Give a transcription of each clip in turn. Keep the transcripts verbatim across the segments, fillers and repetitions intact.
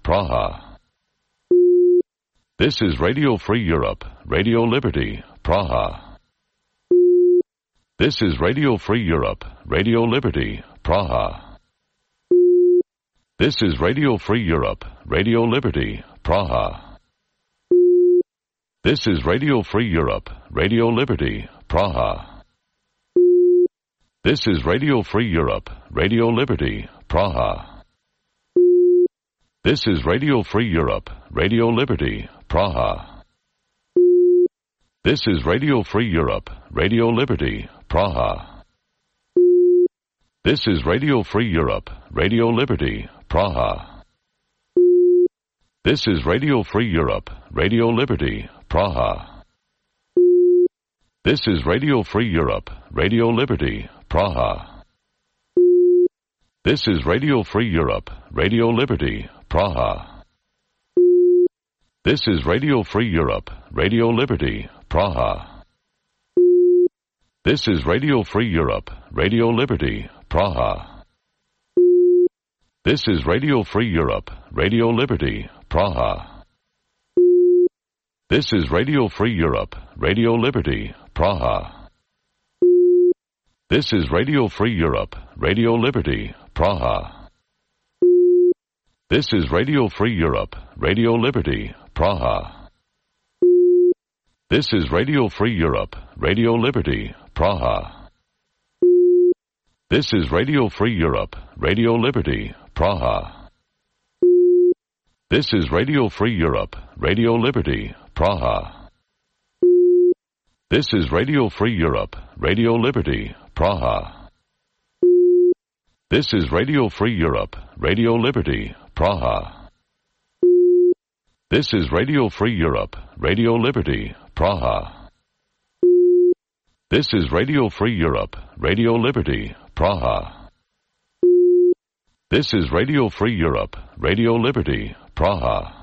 Praha. This is Radio Free Europe, Radio Liberty, Praha. This is Radio Free Europe, Radio Liberty, Praha. This is Radio Free Europe, Radio Liberty, Praha. This is Radio Free Europe, Radio Liberty, Praha. This is Radio Free Europe, Radio Liberty, Praha. This is Radio Free Europe, Radio Liberty, Praha. This is Radio Free Europe, Radio Liberty, Praha. This is Radio Free Europe, Radio Liberty, Praha. This is Radio Free Europe, Radio Liberty, Praha. This is Radio Free Europe, Radio Liberty, Praha. This is Radio Free Europe, Radio Liberty, Praha. This is Radio Free Europe, Radio Liberty, Praha. This is Radio Free Europe, Radio Liberty, Praha. This is Radio Free Europe, Radio Liberty, Praha. This is Radio Free Europe, Radio Liberty, Praha. This is Radio Free Europe, Radio Liberty, Praha. This is Radio Free Europe, Radio Liberty, Praha. This is Radio Free Europe, Radio Liberty, Praha. This is Radio Free Europe, Radio Liberty, Praha. This is Radio Free Europe, Radio Liberty, Praha. This is Radio Free Europe, Radio Liberty, Praha. This is Radio Free Europe, Radio Liberty, Praha. This is Radio Free Europe, Radio Liberty, Praha. This is Radio Free Europe, Radio Liberty, Praha. This is Radio Free Europe, Radio Liberty, Praha.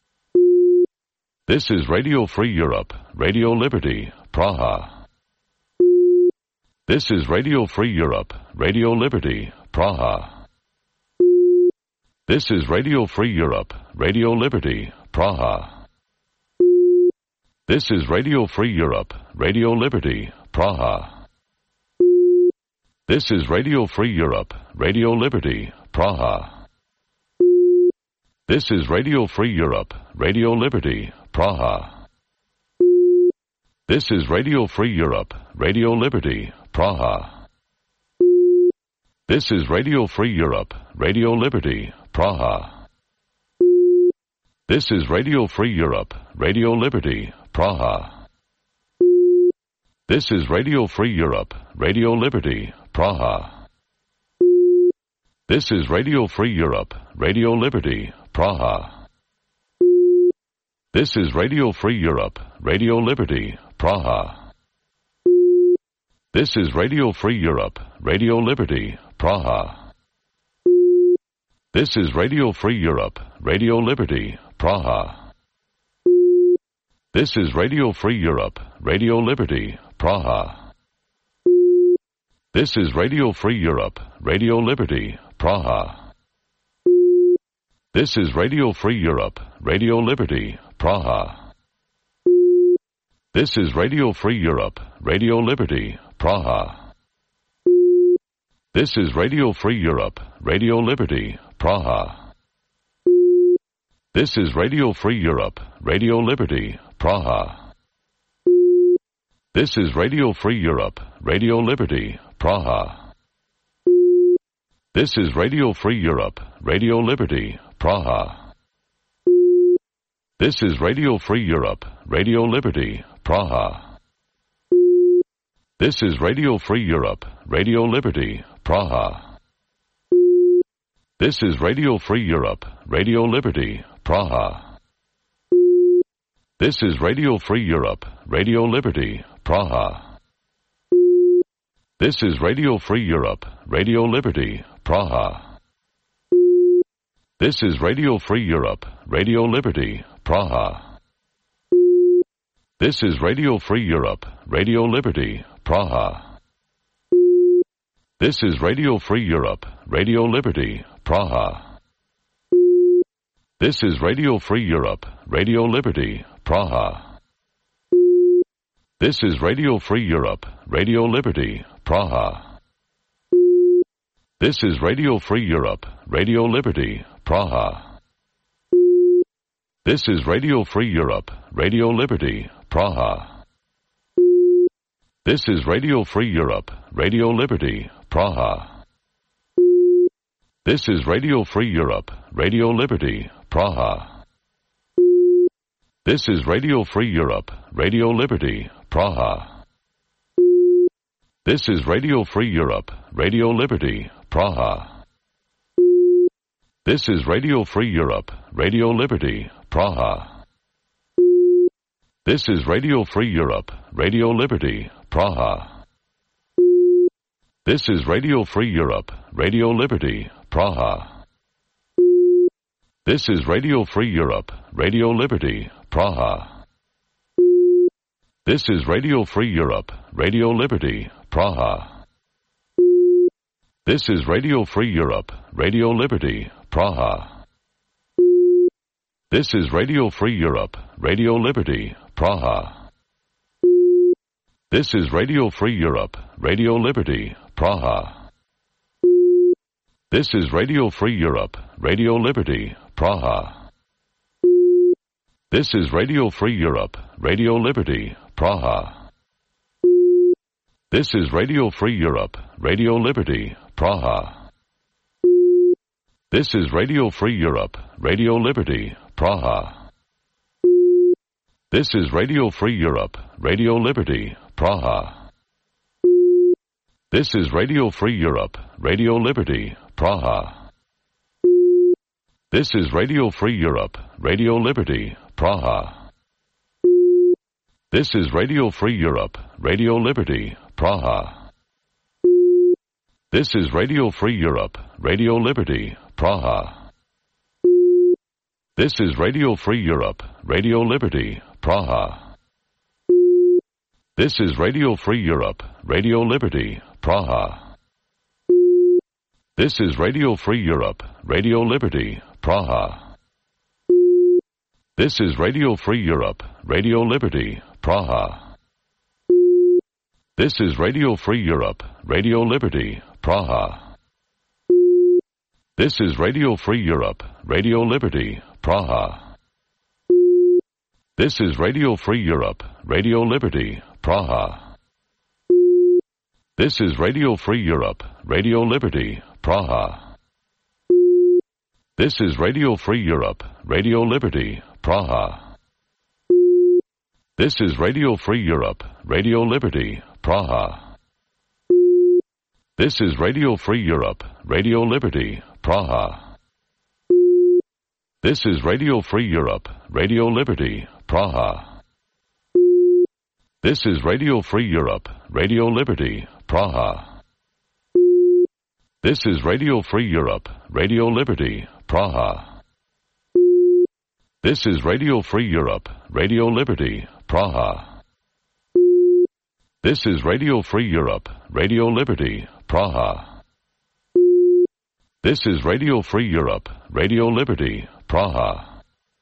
This is Radio Free Europe, Radio Liberty, Praha. This is Radio Free Europe, Radio Liberty, Praha. This is Radio Free Europe, Radio Liberty, Praha. This is Radio Free Europe, Radio Liberty, Praha. This is Radio Free Europe, Radio Liberty, Praha. This is Radio Free Europe, Radio Liberty, Praha. This is Radio Free Europe, Radio Liberty, Praha. This is Radio Free Europe, Radio Liberty, Praha. This is Radio Free Europe, Radio Liberty, Praha. This is Radio Free Europe, Radio Liberty, Praha. This is Radio Free Europe, Radio Liberty, Praha. This is Radio Free Europe, Radio Liberty, Praha. This is Radio Free Europe, Radio Liberty, Praha. This is Radio Free Europe, Radio Liberty, Praha. This is Radio Free Europe, Radio Liberty, Praha. This is Radio Free Europe, Radio Liberty, Praha. This is Radio Free Europe, Radio Liberty, Praha. This is Radio Free Europe, Radio Liberty, Praha. This is Radio Free Europe, Radio Liberty, Praha. This is Radio Free Europe, Radio Liberty, Praha. This is Radio Free Europe, Radio Liberty, Praha. This is Radio Free Europe, Radio Liberty, Praha. This is Radio Free Europe, Radio Liberty, Praha. This is Radio Free Europe, Radio Liberty, Praha. This is Radio Free Europe, Radio Liberty, Praha. This is Radio Free Europe, Radio Liberty, Praha. This is Radio Free Europe, Radio Liberty, Praha. This is Radio Free Europe, Radio Liberty, Praha. This is Radio Free Europe, Radio Liberty, Praha. This is Radio Free Europe, Radio Liberty, Praha. This is Radio Free Europe, Radio Liberty, Praha. This is Radio Free Europe, Radio Liberty, Praha. This is Radio Free Europe, Radio Liberty, Praha. This is Radio Free Europe, Radio Liberty, Praha. This is Radio Free Europe, Radio Liberty, Praha. This is Radio Free Europe, Radio Liberty, Praha. This is Radio Free Europe, Radio Liberty, Praha. This is Radio Free Europe, Radio Liberty, Praha. This is Radio Free Europe, Radio Liberty, Praha. This is Radio Free Europe, Radio Liberty, Praha. This is Radio Free Europe, Radio Liberty, Praha. This is Radio Free Europe, Radio Liberty, Praha. This is Radio Free Europe, Radio Liberty, Praha. This is Radio Free Europe, Radio Liberty, Praha. This is Radio Free Europe, Radio Liberty, Praha. This is Radio Free Europe, Radio Liberty, Praha. This is Radio Free Europe, Radio Liberty, Praha. This is Radio Free Europe, Radio Liberty, Praha. This is Radio Free Europe, Radio Liberty, Praha. This is Radio Free Europe, Radio Liberty, Praha. This is Radio Free Europe, Radio Liberty, Praha. This is Radio Free Europe, Radio Liberty, Praha. This is Radio Free Europe, Radio Liberty, Praha. This is Radio Free Europe, Radio Liberty, Praha. This is Radio Free Europe, Radio Liberty, Praha. This is Radio Free Europe, Radio Liberty, Praha. This is Radio Free Europe, Radio Liberty, Praha. This is Radio Free Europe, Radio Liberty, Praha. This is Radio Free Europe, Radio Liberty, Praha. This is Radio Free Europe, Radio Liberty, Praha. This is Radio Free Europe, Radio Liberty, Praha. This is Radio Free Europe, Radio Liberty, Praha. This is Radio Free Europe, Radio Liberty, Praha. This is Radio Free Europe, Radio Liberty, Praha. This is Radio Free Europe, Radio Liberty, Praha. This is Radio Free Europe, Radio Liberty, Praha. This is Radio Free Europe, Radio Liberty, Praha. This is Radio Free Europe, Radio Liberty, Praha. This is Radio Free Europe, Radio Liberty, Praha. This is Radio Free Europe, Radio Liberty, Praha. This is Radio Free Europe, Radio Liberty, Praha. This is Radio Free Europe, Radio Liberty, Praha.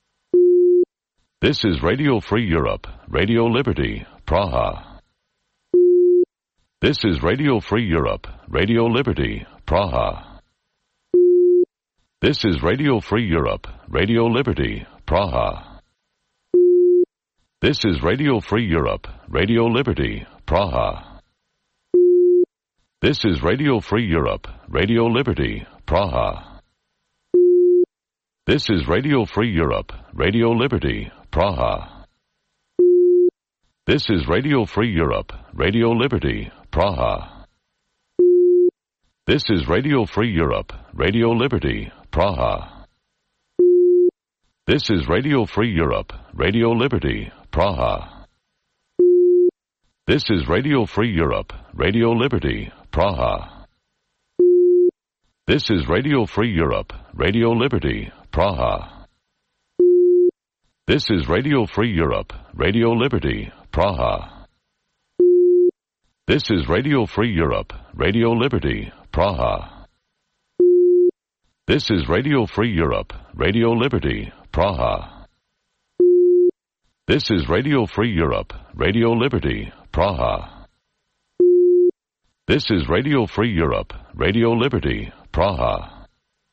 This is Radio Free Europe, Radio Liberty, Praha. This is Radio Free Europe, Radio Liberty, Praha. This is Radio Free Europe, Radio Liberty, Praha. This is Radio Free Europe, Radio Liberty, Praha. This is Radio Free Europe, Radio Liberty, Praha. This is Radio Free Europe, Radio Liberty, Praha. This is Radio Free Europe, Radio Liberty, Praha. This is Radio Free Europe, Radio Liberty, Praha. This is Radio Free Europe, Radio Liberty, Praha. This is Radio Free Europe, Radio Liberty, Praha. This is Radio Free Europe, Radio Liberty, Praha. This is Radio Free Europe, Radio Liberty, Praha. This is Radio Free Europe, Radio Liberty, Praha. This is Radio Free Europe, Radio Liberty, Praha. This is Radio Free Europe, Radio Liberty, Praha. This is Radio Free Europe, Radio Liberty, Praha.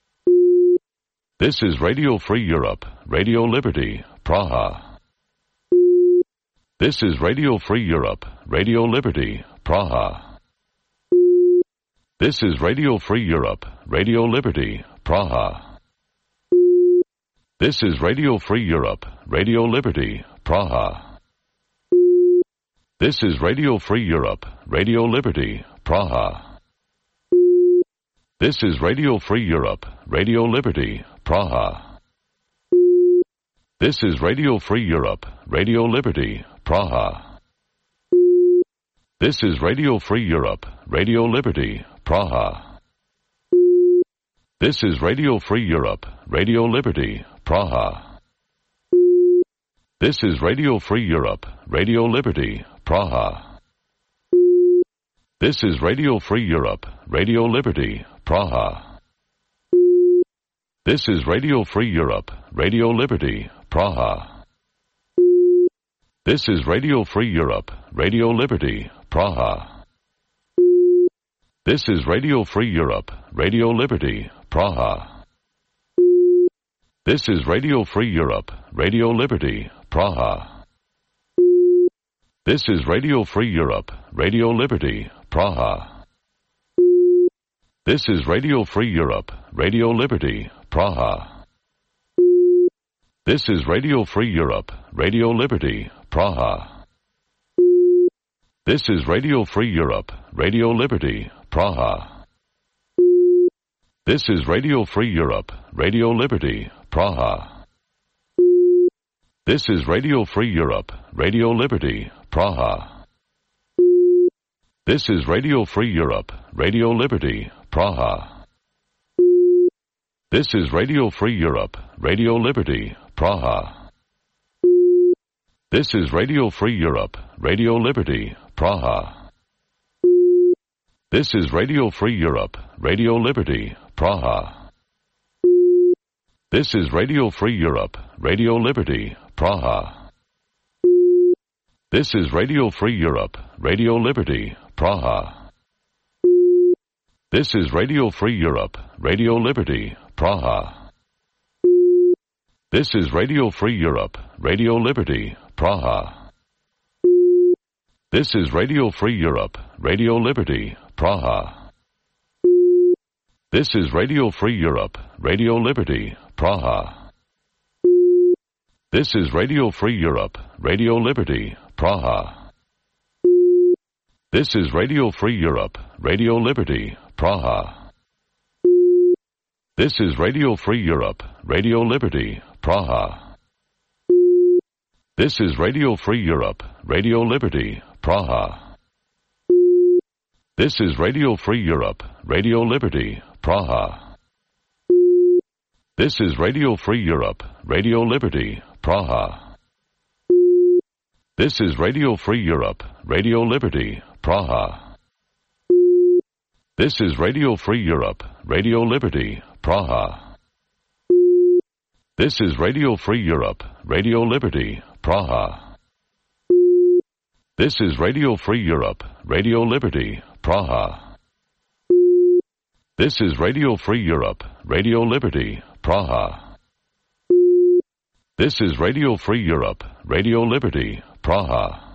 This is Radio Free Europe, Radio Liberty, Praha. This is Radio Free Europe, Radio Liberty, Praha. This is Radio Free Europe, Radio Liberty, Praha. This is Radio Free Europe, Radio Liberty, Praha. This is Radio Free Europe, Radio Liberty, Praha. This is Radio Free Europe, Radio Liberty, Praha. This is Radio Free Europe, Radio Liberty, Praha. This is Radio Free Europe, Radio Liberty, Praha. This is Radio Free Europe, Radio Liberty, Praha. This is Radio Free Europe, Radio Liberty, Praha. This is Radio Free Europe, Radio Liberty, Praha. This is Radio Free Europe, Radio Liberty, Praha. This is Radio Free Europe, Radio Liberty, Praha. This is Radio Free Europe, Radio Liberty, Praha. This is Radio Free Europe, Radio Liberty, Praha. This is Radio Free Europe, Radio Liberty, Praha. This is Radio Free Europe, Radio Liberty, Praha. This is Radio Free Europe, Radio Liberty, Praha. This is Radio Free Europe, Radio Liberty, Praha. This is Radio Free Europe, Radio Liberty, Praha. This is Radio Free Europe, Radio Liberty, Praha. This is Radio Free Europe, Radio Liberty, Praha. This is Radio Free Europe, Radio Liberty, Praha. This is Radio Free Europe, Radio Liberty, Praha. This is Radio Free Europe, Radio Liberty, Praha. This is Radio Free Europe, Radio Liberty, Praha. This is Radio Free Europe, Radio Liberty, Praha. This is Radio Free Europe, Radio Liberty, Praha. This is Radio Free Europe, Radio Liberty, Praha. This is Radio Free Europe, Radio Liberty, Praha. This is Radio Free Europe, Radio Liberty, Praha. This is Radio Free Europe, Radio Liberty, Praha. This is Radio Free Europe, Radio Liberty, Praha. This is Radio Free Europe, Radio Liberty, Praha. This is Radio Free Europe, Radio Liberty, Praha. This is Radio Free Europe, Radio Liberty, Praha. This is Radio Free Europe, Radio Liberty, Praha. This is Radio Free Europe, Radio Liberty, Praha. This is Radio Free Europe, Radio Liberty, Praha. This is Radio Free Europe, Radio Liberty, Praha. This is Radio Free Europe, Radio Liberty, Praha. This is Radio Free Europe, Radio Liberty, Praha. This is Radio Free Europe, Radio Liberty, Praha.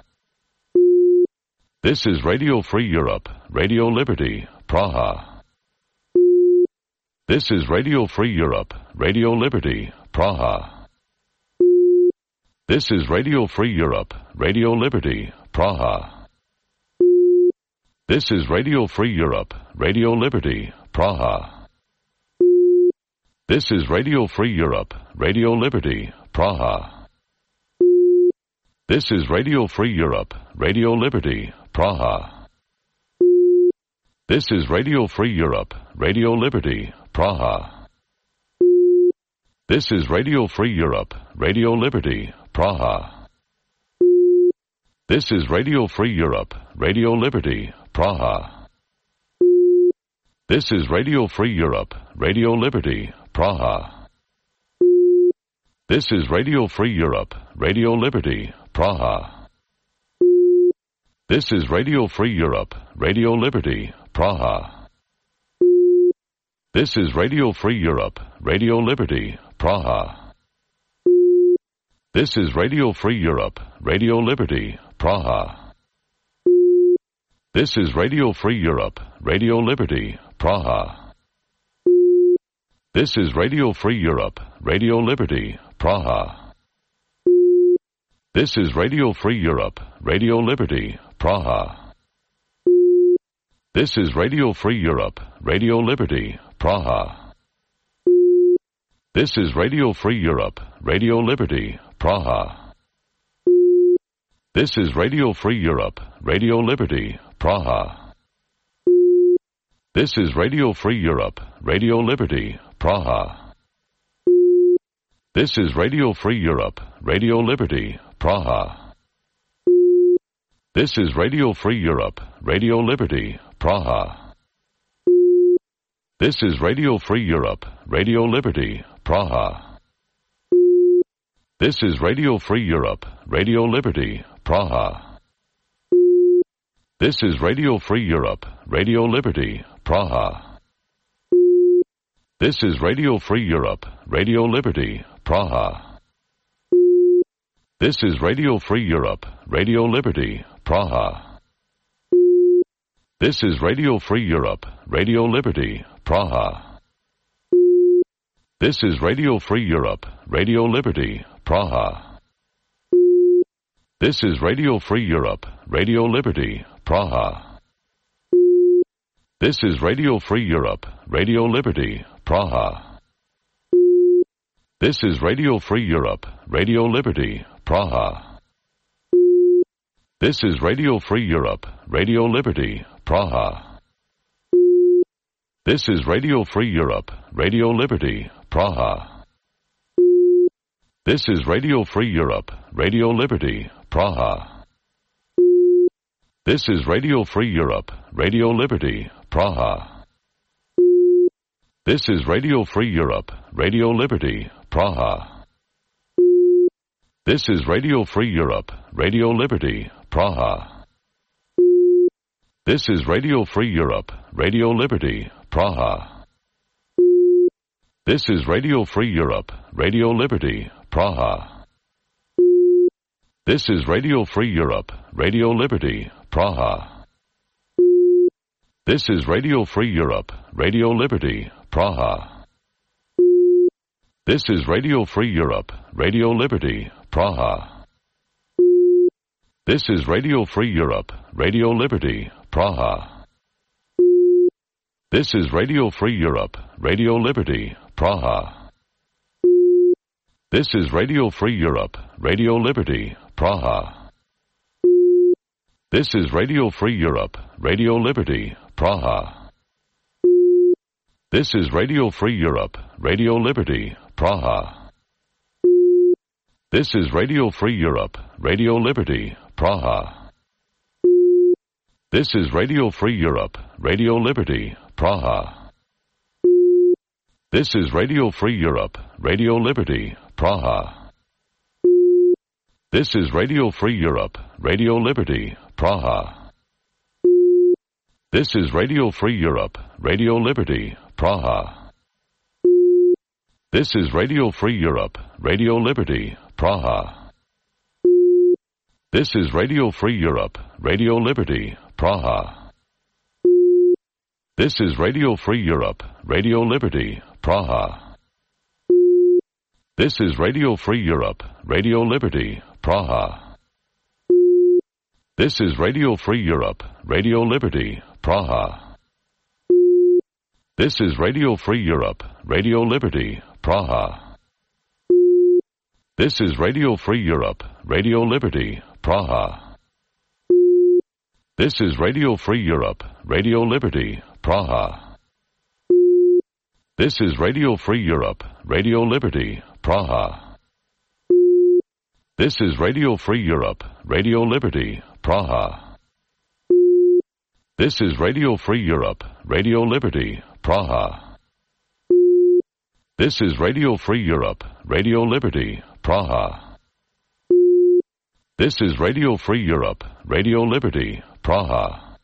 This is Radio Free Europe, Radio Liberty, Praha. This is Radio Free Europe, Radio Liberty, Praha. This is Radio Free Europe, Radio Liberty, Praha. This is Radio Free Europe, Radio Liberty, Praha. This is Radio Free Europe, Radio Liberty, Praha. This is Radio Free Europe, Radio Liberty, Praha. This is Radio Free Europe, Radio Liberty, Praha. This is Radio Free Europe, Radio Liberty, Praha. This is Radio Free Europe, Radio Liberty, Praha. This is Radio Free Europe, Radio Liberty, Praha. This is Radio Free Europe, Radio Liberty, Praha. This is Radio Free Europe, Radio Liberty, Praha. This is Radio Free Europe, Radio Liberty, Praha. This is Radio Free Europe, Radio Liberty, Praha. This is Radio Free Europe, Radio Liberty, Praha. This is Radio Free Europe, Radio Liberty, Praha. This is Radio Free Europe, Radio Liberty, Praha. This is Radio Free Europe, Radio Liberty, Praha. This is Radio Free Europe, Radio Liberty, Praha. This is Radio Free Europe, Radio Liberty, Praha. This is Radio Free Europe, Radio Liberty, Praha. This is Radio Free Europe, Radio Liberty, Praha. This is Radio Free Europe, Radio Liberty, Praha. This is Radio Free Europe, Radio Liberty, Praha. This is Radio Free Europe, Radio Liberty, Praha. This is Radio Free Europe, Radio Liberty, Praha. This is Radio Free Europe, Radio Liberty, Praha. This is Radio Free Europe, Radio Liberty, Praha. This is Radio Free Europe, Radio Liberty, Praha. This is Radio Free Europe, Radio Liberty, Praha. This is Radio Free Europe, Radio Liberty, Praha. This is Radio Free Europe, Radio Liberty, Praha. This is Radio Free Europe, Radio Liberty, Praha. This is Radio Free Europe, Radio Liberty, Praha. This is Radio Free Europe, Radio Liberty, Praha. This is Radio Free Europe, Radio Liberty, Praha. This is Radio Free Europe, Radio Liberty, Praha. This is Radio Free Europe, Radio Liberty, Praha. This is Radio Free Europe, Radio Liberty, Praha. This is Radio Free Europe, Radio Liberty, Praha. This is Radio Free Europe, Radio Liberty, Praha. This is Radio Free Europe, Radio Liberty, Praha. This is Radio Free Europe, Radio Liberty, Praha. This is Radio Free Europe, Radio Liberty, Praha. This is Radio Free Europe, Radio Liberty, Praha. This is Radio Free Europe, Radio Liberty, Praha. This is Radio Free Europe, Radio Liberty, Praha. This is Radio Free Europe, Radio Liberty, Praha. This is Radio Free Europe, Radio Liberty, Praha. This is Radio Free Europe, Radio Liberty, Praha. This is Radio Free Europe, Radio Liberty, Praha. This is Radio Free Europe, Radio Liberty, Praha. This is Radio Free Europe, Radio Liberty, Praha. This is Radio Free Europe, Radio Liberty, Praha. This is Radio Free Europe, Radio Liberty, Praha. This is Radio Free Europe, Radio Liberty, Praha. This is Radio Free Europe, Radio Liberty, Praha. This is Radio Free Europe, Radio Liberty, Praha. This is Radio Free Europe, Radio Liberty, Praha. This is Radio Free Europe, Radio Liberty, Praha. This is Radio Free Europe, Radio Liberty, Praha. This is Radio Free Europe, Radio Liberty, Praha. This is Radio Free Europe, Radio Liberty, Praha. This is Radio Free Europe, Radio Liberty, Praha. This is Radio Free Europe, Radio Liberty, Praha. This is Radio Free Europe, Radio Liberty, Praha. This is Radio Free Europe, Radio Liberty, Praha.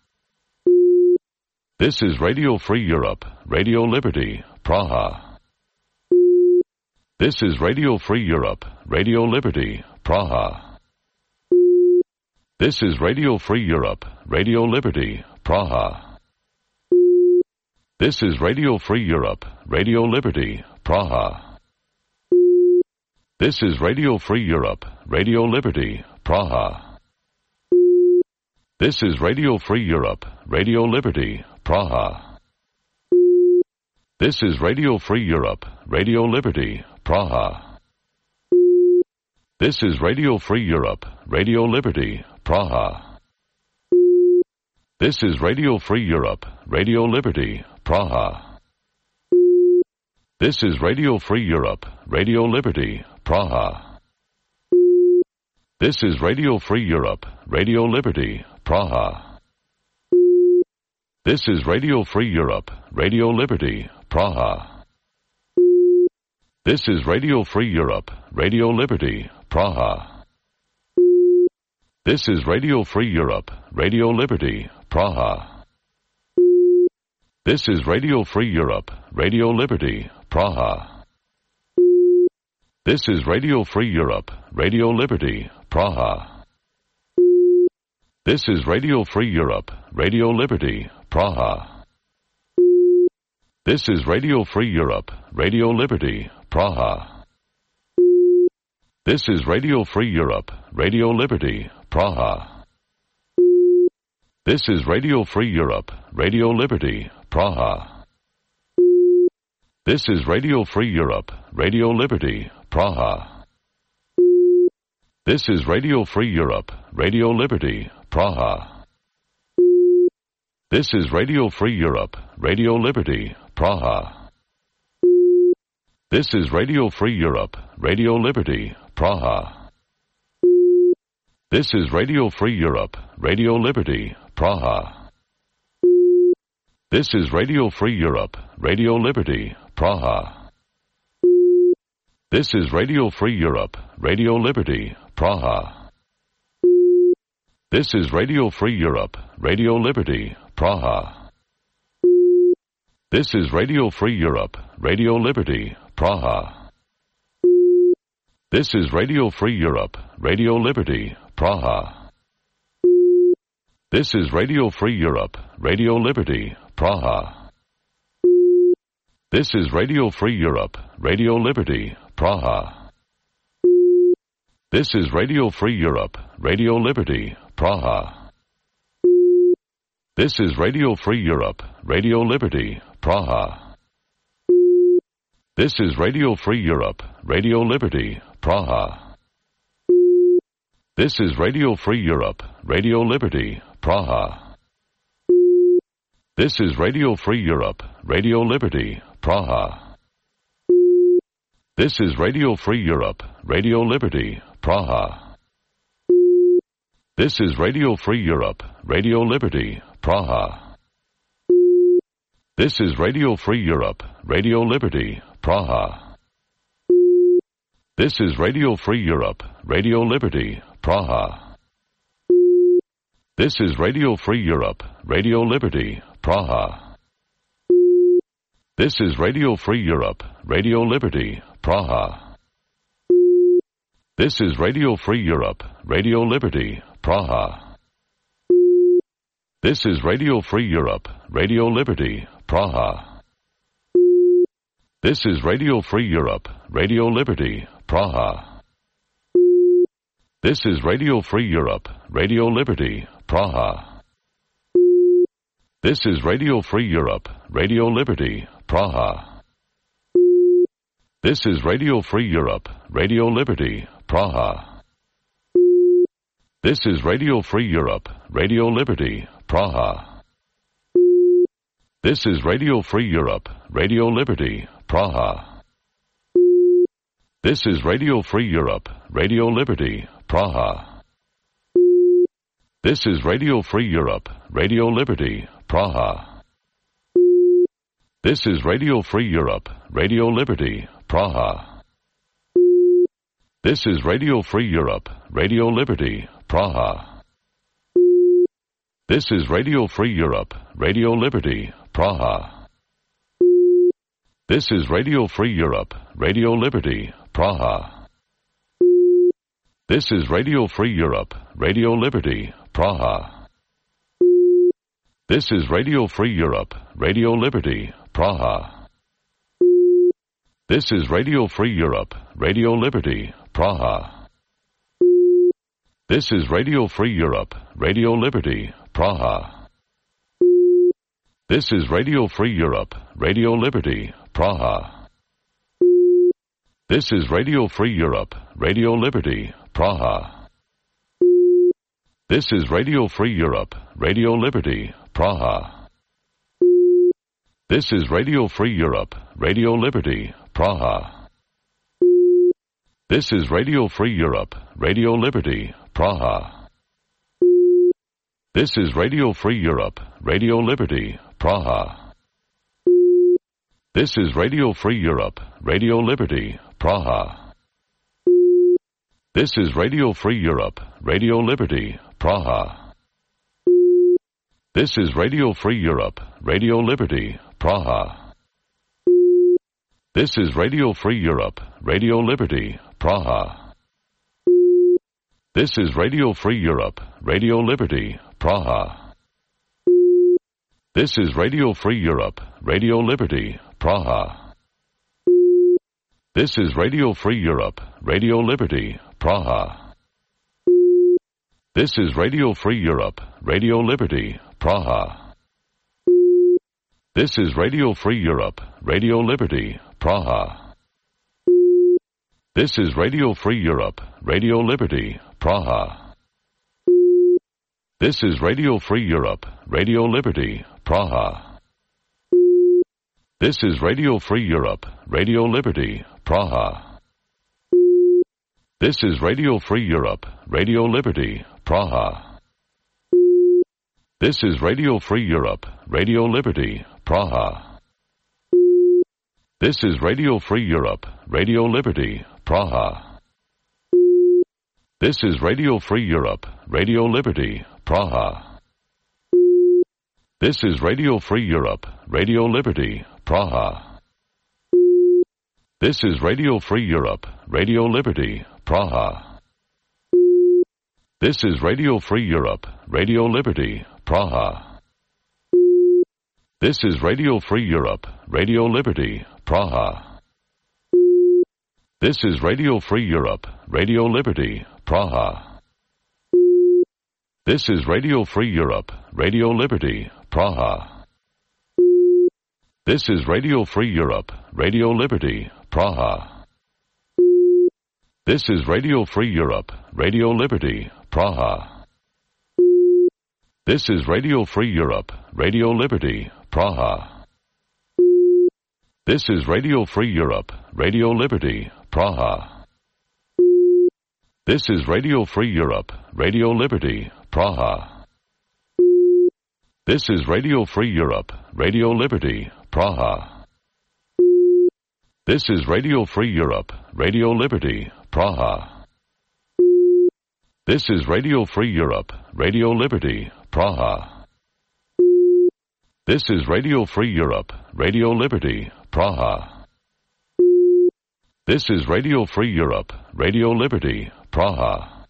This is Radio Free Europe, Radio Liberty, Praha. This is Radio Free Europe, Radio Liberty, Praha. This is Radio Free Europe, Radio Liberty, Praha. This is Radio Free Europe, Radio Liberty, Praha. This is Radio Free Europe, Radio Liberty, Praha. This is Radio Free Europe, Radio Liberty, Praha. This is Radio Free Europe, Radio Liberty, Praha. This is Radio Free Europe, Radio Liberty, Praha. This is Radio Free Europe, Radio Liberty, Praha. This is Radio Free Europe, Radio Liberty, Praha. This is Radio Free Europe, Radio Liberty, Praha. This is Radio Free Europe, Radio Liberty, Praha. This is Radio Free Europe, Radio Liberty, Praha. This is Radio Free Europe, Radio Liberty, Praha. This is Radio Free Europe, Radio Liberty, Praha. This is Radio Free Europe, Radio Liberty, Praha. This is Radio Free Europe, Radio Liberty, Praha. This is Radio Free Europe, Radio Liberty, Praha. This is Radio Free Europe, Radio Liberty, Praha. This is Radio Free Europe, Radio Liberty, Praha. This is Radio Free Europe, Radio Liberty, Praha. This is Radio Free Europe, Radio Liberty, Praha. This is Radio Free Europe, Radio Liberty, Praha. This is Radio Free Europe, Radio Liberty, Praha. This is Radio Free Europe, Radio Liberty, Praha. This is Radio Free Europe, Radio Liberty, Praha. This is Radio Free Europe, Radio Liberty, Praha. This is Radio Free Europe, Radio Liberty, Praha. This is Radio Free Europe, Radio Liberty, Praha. This is Radio Free Europe, Radio Liberty, Praha. This is Radio Free Europe, Radio Liberty, Praha. This is Radio Free Europe, Radio Liberty, Praha. This is Radio Free Europe, Radio Liberty, Praha. This is Radio Free Europe, Radio Liberty, Praha. This is Radio Free Europe, Radio Liberty, Praha. This is Radio Free Europe, Radio Liberty, Praha. This is Radio Free Europe, Radio Liberty, Praha. This is Radio Free Europe, Radio Liberty, Praha. This is Radio Free Europe, Radio Liberty, Praha. This is Radio Free Europe, Radio Liberty, Praha. This is Radio Free Europe, Radio Liberty, Praha. This is Radio Free Europe, Radio Liberty, Praha. This is Radio Free Europe, Radio Liberty, Praha. This is Radio Free Europe, Radio Liberty, Praha. This is Radio Free Europe, Radio Liberty, Praha. This is Radio Free Europe, Radio Liberty, Praha. This is Radio Free Europe, Radio Liberty, Praha. This is Radio Free Europe, Radio Liberty, Praha. This is Radio Free Europe, Radio Liberty, Praha. This is Radio Free Europe, Radio Liberty, Praha. This is Radio Free Europe, Radio Liberty, Praha. This is Radio Free Europe, Radio Liberty, Praha. This is Radio Free Europe, Radio Liberty, Praha. This is Radio Free Europe, Radio Liberty, Praha. This is Radio Free Europe, Radio Liberty, Praha. This is Radio Free Europe, Radio Liberty, Praha. This is Radio Free Europe, Radio Liberty, Praha. This is Radio Free Europe, Radio Liberty, Praha. This is Radio Free Europe, Radio Liberty, Praha. This is Radio Free Europe, Radio Liberty, Praha. This is Radio Free Europe, Radio Liberty, Praha. This is Radio Free Europe, Radio Liberty, Praha. This is Radio Free Europe, Radio Liberty, Praha. This is Radio Free Europe, Radio Liberty, Praha. This is Radio Free Europe, Radio Liberty, Praha. This is Radio Free Europe, Radio Liberty, Praha. This is Radio Free Europe, Radio Liberty, Praha. This is Radio Free Europe, Radio Liberty, Praha. This is Radio Free Europe, Radio Liberty, Praha. This is Radio Free Europe, Radio Liberty, Praha. This is Radio Free Europe, Radio Liberty, Praha. This is Radio Free Europe, Radio Liberty, Praha. This is Radio Free Europe, Radio Liberty, Praha. This is Radio Free Europe, Radio Liberty, Praha. This is Radio Free Europe, Radio Liberty, Praha. This is Radio Free Europe, Radio Liberty, Praha. This is Radio Free Europe, Radio Liberty, Praha. This is Radio Free Europe, Radio Liberty, Praha. This is Radio Free Europe, Radio Liberty, Praha. This is Radio Free Europe, Radio Liberty, Praha. This is Radio Free Europe, Radio Liberty, Praha. This is Radio Free Europe, Radio Liberty, Praha. This is Radio Free Europe, Radio Liberty, Praha. This is Radio Free Europe, Radio Liberty, Praha. This is Radio Free Europe, Radio Liberty, Praha. This is Radio Free Europe, Radio Liberty, Praha. This is Radio Free Europe, Radio Liberty, Praha. This is Radio Free Europe, Radio Liberty, Praha. This is Radio Free Europe, Radio Liberty, Praha. This is Radio Free Europe, Radio Liberty, Praha. This is Radio Free Europe, Radio Liberty, Praha. This is Radio Free Europe, Radio Liberty, Praha. This is Radio Free Europe, Radio Liberty, Praha. This is Radio Free Europe, Radio Liberty, Praha. This is Radio Free Europe, Radio Liberty, Praha. This is Radio Free Europe, Radio Liberty, Praha. This is Radio Free Europe, Radio Liberty, Praha. This is Radio Free Europe, Radio Liberty, Praha. This is Radio Free Europe, Radio Liberty, Praha.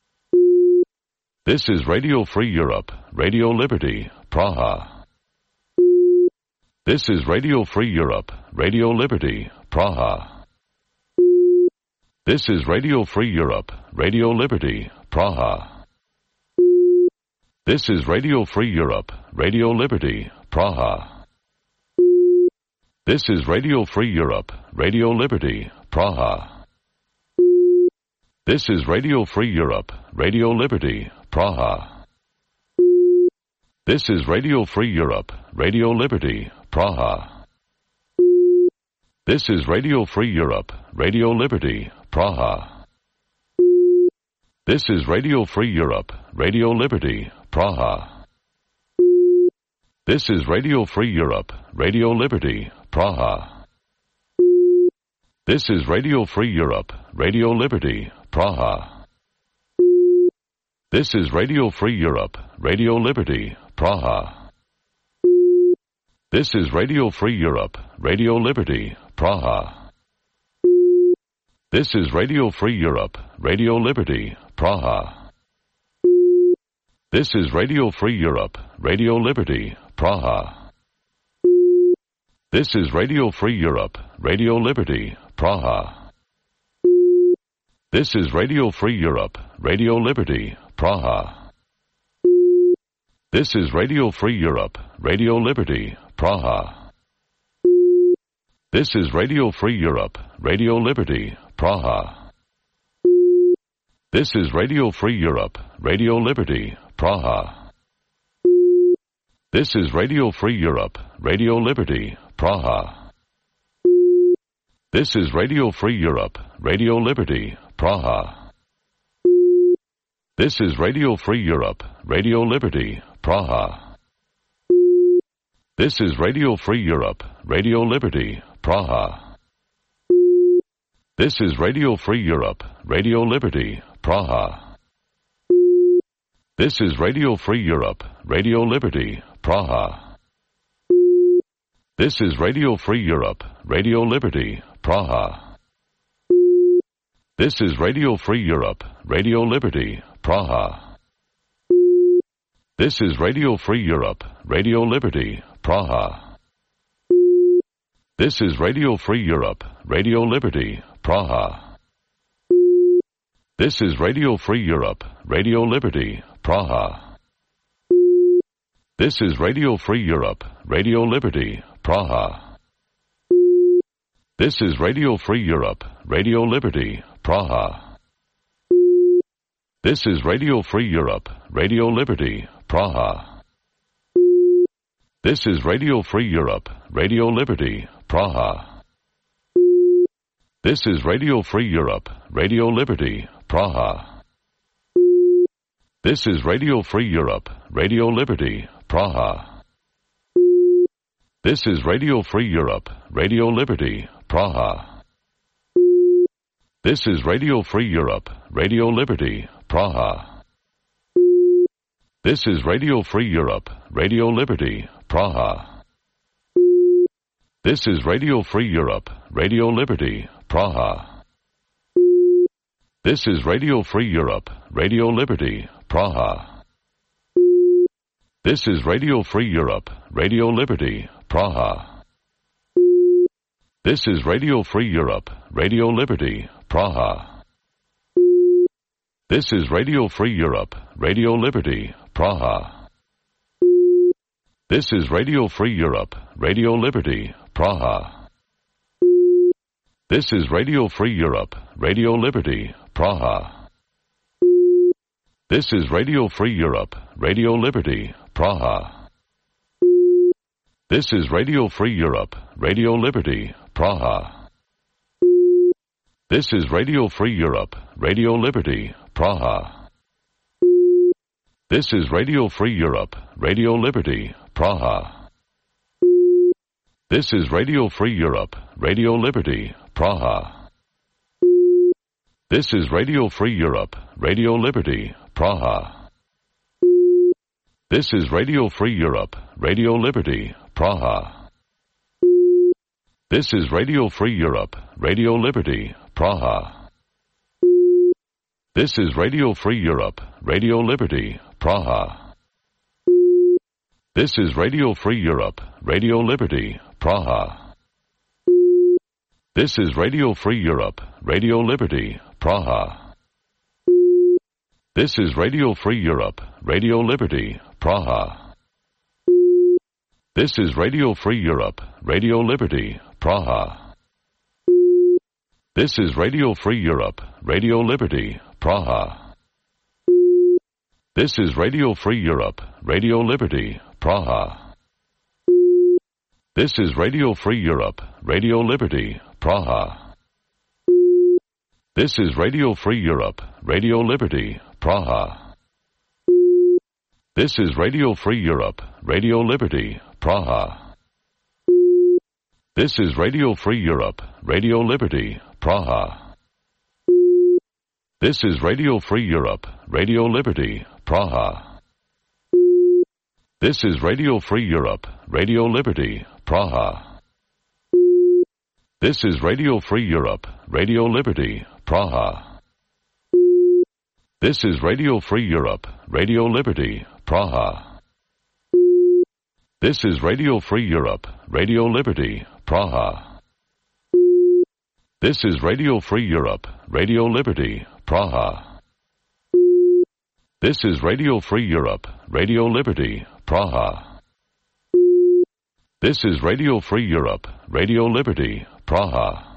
This is Radio Free Europe, Radio Liberty, Praha. This is Radio Free Europe, Radio Liberty, Praha. This is Radio Free Europe, Radio Liberty, Praha. This is Radio Free Europe, Radio Liberty, Praha. This is Radio Free Europe, Radio Liberty, Praha. This is Radio Free Europe, Radio Liberty, Praha. This is Radio Free Europe, Radio Liberty, Praha. This is Radio Free Europe, Radio Liberty, Praha. This is Radio Free Europe, Radio Liberty, Praha. This is Radio Free Europe, Radio Liberty, Praha. This is Radio Free Europe, Radio Liberty, Praha. This is Radio Free Europe, Radio Liberty, Praha. This is Radio Free Europe, Radio Liberty, Praha. This is Radio Free Europe, Radio Liberty, Praha. This is Radio Free Europe, Radio Liberty, Praha. This is Radio Free Europe, Radio Liberty, Praha. This is Radio Free Europe, Radio Liberty, Praha. This is Radio Free Europe, Radio Liberty, Praha. This is Radio Free Europe, Radio Liberty, Praha. This is Radio Free Europe, Radio Liberty, Praha. This is Radio Free Europe, Radio Liberty, Praha. This is Radio Free Europe, Radio Liberty, Praha. This is Radio Free Europe, Radio Liberty, Praha. This is Radio Free Europe, Radio Liberty, Praha. This is Radio Free Europe, Radio Liberty, Praha. This is Radio Free Europe, Radio Liberty, Praha. This is Radio Free Europe, Radio Liberty, Praha. This is Radio Free Europe, Radio Liberty, Praha. This is Radio Free Europe, Radio Liberty, Praha. This is Radio Free Europe, Radio Liberty, Praha. This is Radio Free Europe, Radio Liberty, Praha. This is Radio Free Europe, Radio Liberty, Praha. This is Radio Free Europe, Radio Liberty, Praha. This is Radio Free Europe, Radio Liberty, Praha. This is Radio Free Europe, Radio Liberty, Praha. This is Radio Free Europe, Radio Liberty, Praha. This is Radio Free Europe, Radio Liberty, Praha. This is Radio Free Europe, Radio Liberty, Praha. This is Radio Free Europe, Radio Liberty, Praha. This is Radio Free Europe, Radio Liberty, Praha. This is Radio Free Europe, Radio Liberty, Praha. This is Radio Free Europe, Radio Liberty, Praha. This is Radio Free Europe, Radio Liberty, Praha. This is Radio Free Europe, Radio Liberty, Praha. This is Radio Free Europe, Radio Liberty, Praha. This is Radio Free Europe, Radio Liberty, Praha. This is Radio Free Europe, Radio Liberty, Praha. This is Radio Free Europe, Radio Liberty, Praha. This is Radio Free Europe, Radio Liberty, Praha. This is Radio Free Europe, Radio Liberty, Praha. This is Radio Free Europe, Radio Liberty, Praha. This is Radio Free Europe, Radio Liberty, Praha. This is Radio Free Europe, Radio Liberty, Praha. This is Radio Free Europe, Radio Liberty, Praha. This is Radio Free Europe, Radio Liberty, Praha. This is Radio Free Europe, Radio Liberty, Praha. This is Radio Free Europe, Radio Liberty, Praha. This is Radio Free Europe, Radio Liberty, Praha. This is Radio Free Europe, Radio Liberty, Praha. This is Radio Free Europe, Radio Liberty, Praha. This is Radio Free Europe, Radio Liberty, Praha. This is Radio Free Europe, Radio Liberty, Praha. This is Radio Free Europe, Radio Liberty, Praha. This is Radio Free Europe, Radio Liberty, Praha. This is Radio Free Europe, Radio Liberty, Praha. This is Radio Free Europe, Radio Liberty, Praha. This is Radio Free Europe, Radio Liberty, Praha. This is Radio Free Europe, Radio Liberty, Praha. This is Radio Free Europe, Radio Liberty, Praha. This is Radio Free Europe, Radio Liberty, Praha. This is Radio Free Europe, Radio Liberty, Praha. This is Radio Free Europe, Radio Liberty, Praha. This is Radio Free Europe, Radio Liberty, Praha. This is Radio Free Europe, Radio Liberty, Praha.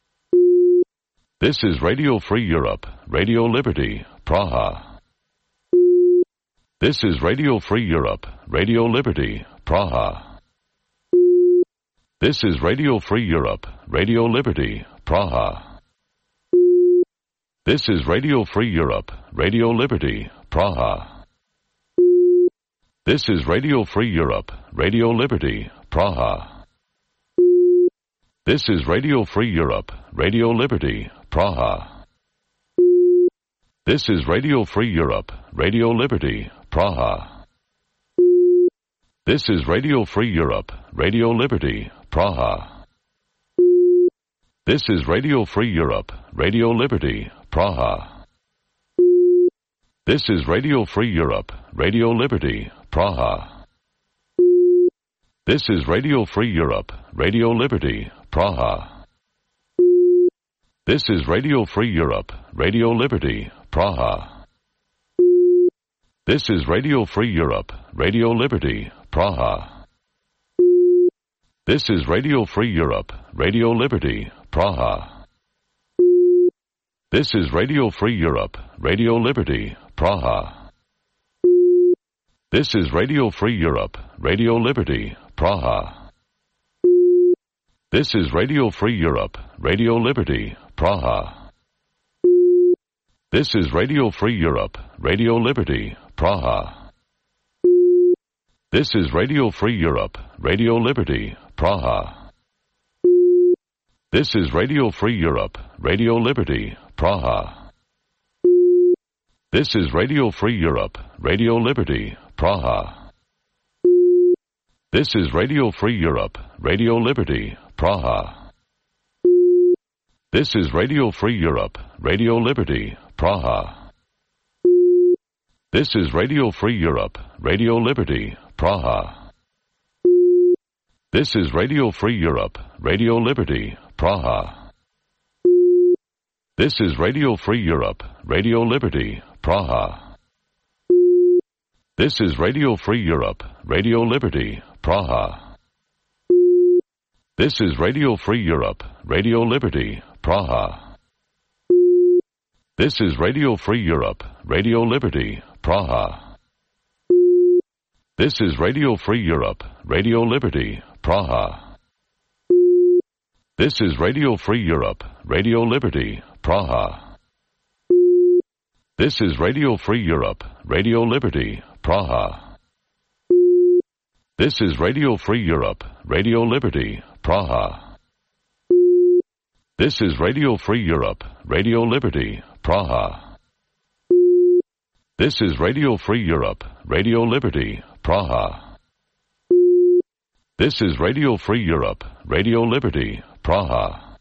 This is Radio Free Europe, Radio Liberty, Praha. This is Radio Free Europe, Radio Liberty, Praha. This is Radio Free Europe, Radio Liberty, Praha. This is Radio Free Europe, Radio Liberty, Praha. This is Radio Free Europe, Radio Liberty, Praha. This is Radio Free Europe, Radio Liberty, Praha. This is Radio Free Europe, Radio Liberty, Praha. This is Radio Free Europe, Radio Liberty, Praha. This is Radio Free Europe, Radio Liberty, Praha. This is Radio Free Europe, Radio Liberty, Praha. This is Radio Free Europe, Radio Liberty, Praha. This is Radio Free Europe, Radio Liberty, Praha. This is Radio Free Europe, Radio Liberty, Praha. This is Radio Free Europe, Radio Liberty, Praha. This is Radio Free Europe, Radio Liberty, Praha. This is Radio Free Europe, Radio Liberty, Praha. This is Radio Free Europe, Radio Liberty, Praha. This is Radio Free Europe, Radio Liberty, Praha. This is Radio Free Europe, Radio Liberty, Praha. This is Radio Free Europe, Radio Liberty, Praha. This is Radio Free Europe, Radio Liberty, Praha. This is Radio Free Europe, Radio Liberty, Praha. This is Radio Free Europe, Radio Liberty, Praha. This is Radio Free Europe, Radio Liberty, Praha. This is Radio Free Europe, Radio Liberty, Praha. This is Radio Free Europe, Radio Liberty, Praha. This is Radio Free Europe, Radio Liberty, Praha. This is Radio Free Europe, Radio Liberty, Praha. This is Radio Free Europe, Radio Liberty, Praha. This is Radio Free Europe, Radio Liberty, Praha. This is Radio Free Europe, Radio Liberty, Praha. This is Radio Free Europe, Radio Liberty, Praha. This is Radio Free Europe, Radio Liberty, Praha. This is Radio Free Europe, Radio Liberty, Praha. This is Radio Free Europe, Radio Liberty, Praha. This is Radio Free Europe, Radio Liberty, Praha.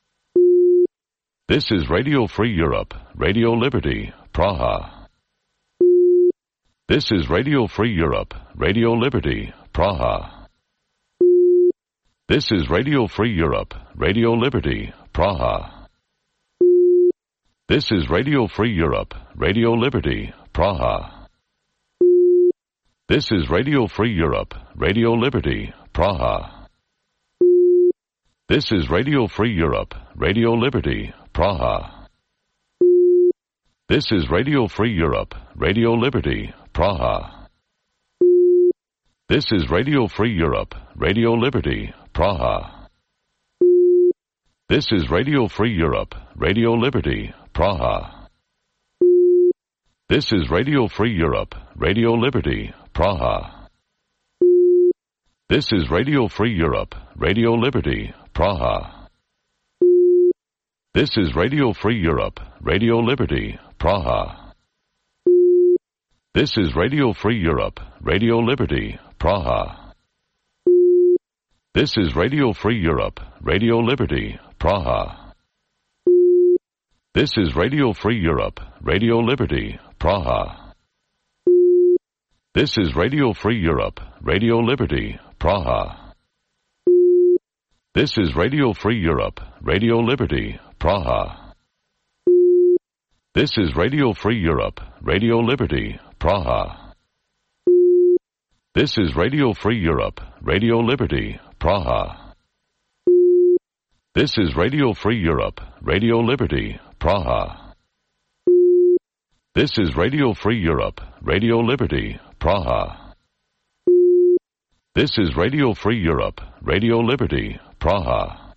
This is Radio Free Europe, Radio Liberty, Praha. This is Radio Free Europe, Radio Liberty, Praha. This is Radio Free Europe, Radio Liberty, Praha. This is Radio Free Europe, Radio Liberty, Praha. This is Radio Free Europe, Radio Liberty, Praha. This is Radio Free Europe, Radio Liberty, Praha. This is Radio Free Europe, Radio Liberty, Praha. This is Radio Free Europe, Radio Liberty, Praha. This is Radio Free Europe, Radio Liberty, Praha. This is Radio Free Europe, Radio Liberty, Praha. This is Radio Free Europe, Radio Liberty, Praha. This is Radio Free Europe, Radio Liberty, Praha. This is Radio Free Europe, Radio Liberty, Praha. This is Radio Free Europe, Radio Liberty, Praha. This is Radio Free Europe, Radio Liberty, Praha. This is Radio Free Europe, Radio Liberty, Praha. This is Radio Free Europe, Radio Liberty, Praha. This is Radio Free Europe, Radio Liberty, Praha. This is Radio Free Europe, Radio Liberty, Praha. This is Radio Free Europe, Radio Liberty, Praha. This is Radio Free Europe, Radio Liberty, Praha. This is Radio Free Europe, Radio Liberty, Praha.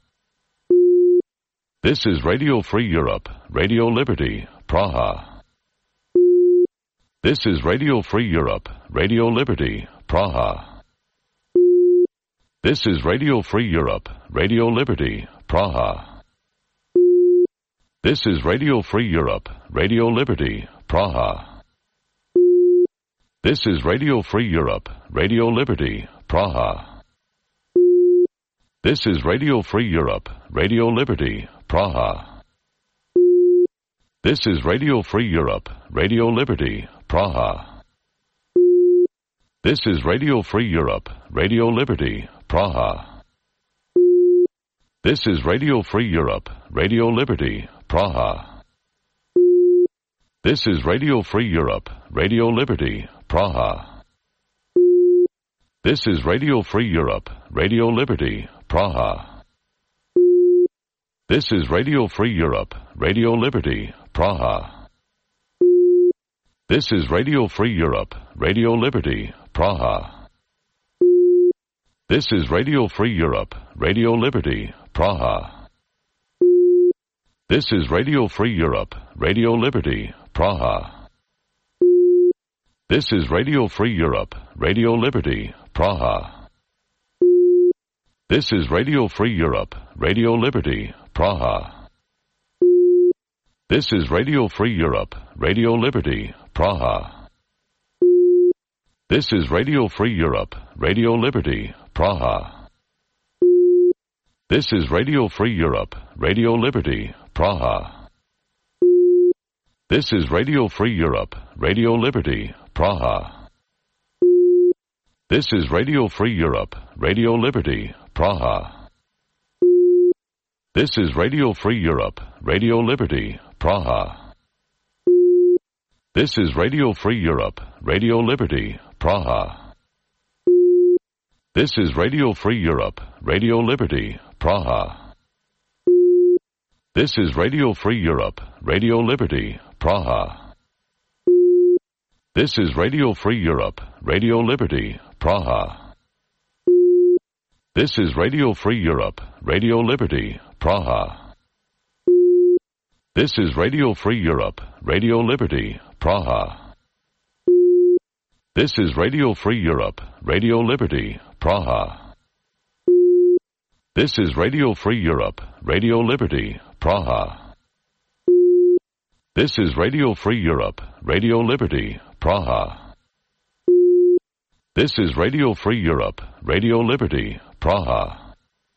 This is Radio Free Europe, Radio Liberty, Praha. This is Radio Free Europe, Radio Liberty, Praha. This is Radio Free Europe, Radio Liberty, Praha. This is Radio Free Europe, Radio Liberty, Praha. This is Radio Free Europe, Radio Liberty, Praha. This is Radio Free Europe, Radio Liberty, Praha. This is Radio Free Europe, Radio Liberty, Praha. This is Radio Free Europe, Radio Liberty, Praha. This is Radio Free Europe, Radio Liberty, Praha. This is Radio Free Europe, Radio Liberty, Praha. This is Radio Free Europe, Radio Liberty, Praha. This is Radio Free Europe, Radio Liberty, Praha. This is Radio Free Europe, Radio Liberty, Praha. This is Radio Free Europe, Radio Liberty, Praha. This is Radio Free Europe, Radio Liberty, Praha. This is Radio Free Europe, Radio Liberty, Praha. This is Radio Free Europe, Radio Liberty, Praha. This is Radio Free Europe, Radio Liberty, Praha. This is Radio Free Europe, Radio Liberty, Praha. This is Radio Free Europe, Radio Liberty, Praha. This is Radio Free Europe, Radio Liberty, Praha. This is Radio Free Europe, Radio Liberty, Praha. This is Radio Free Europe, Radio Liberty, Praha. This is Radio Free Europe, Radio Liberty, Praha. This is Radio Free Europe, Radio Liberty, Praha. This is Radio Free Europe, Radio Liberty, Praha. This is Radio Free Europe, Radio Liberty, Praha. This is Radio Free Europe, Radio Liberty, Praha. This is Radio Free Europe, Radio Liberty, Praha. This is Radio Free Europe, Radio Liberty, Praha. This is Radio Free Europe, Radio Liberty, Praha. This is Radio Free Europe, Radio Liberty, Praha. This is Radio Free Europe, Radio Liberty, Praha.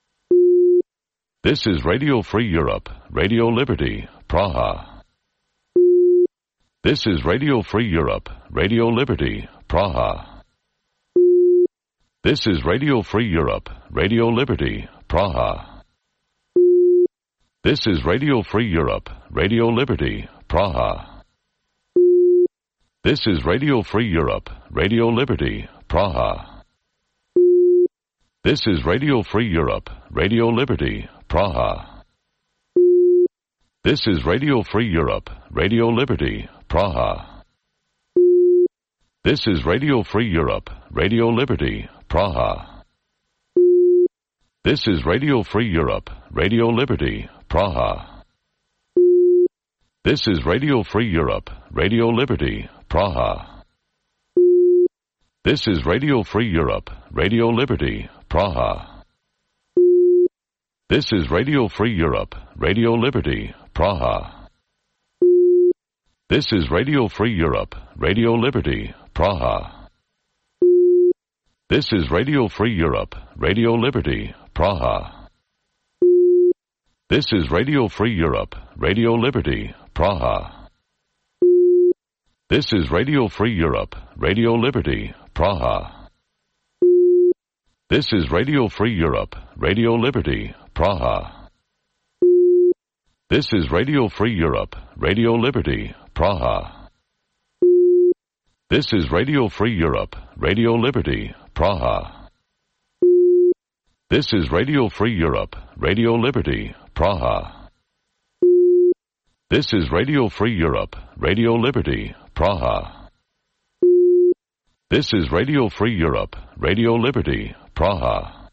This is Radio Free Europe, Radio Liberty, Praha. This is Radio Free Europe, Radio Liberty, Praha. This is Radio Free Europe, Radio Liberty, Praha. This is Radio Free Europe, Radio Liberty, Praha. This is Radio Free Europe, Radio Liberty, Praha. This is Radio Free Europe, Radio Liberty, Praha. This is Radio Free Europe, Radio Liberty, Praha. This is Radio Free Europe, Radio Liberty, Praha. This is Radio Free Europe, Radio Liberty, Praha. This is Radio Free Europe, Radio Liberty, Praha. This is Radio Free Europe, Radio Liberty, Praha. This is Radio Free Europe, Radio Liberty, Praha. This is Radio Free Europe, Radio Liberty, Praha. This is Radio Free Europe, Radio Liberty, Praha. This is Radio Free Europe, Radio Liberty, Praha. This is Radio Free Europe, Radio Liberty, Praha. This is Radio Free Europe, Radio Liberty, Praha. This is Radio Free Europe, Radio Liberty, Praha. This is Radio Free Europe, Radio Liberty, Praha. This is Radio Free Europe, Radio Liberty, Praha. This is Radio Free Europe, Radio Liberty, Praha. This is Radio Free Europe, Radio Liberty, Praha.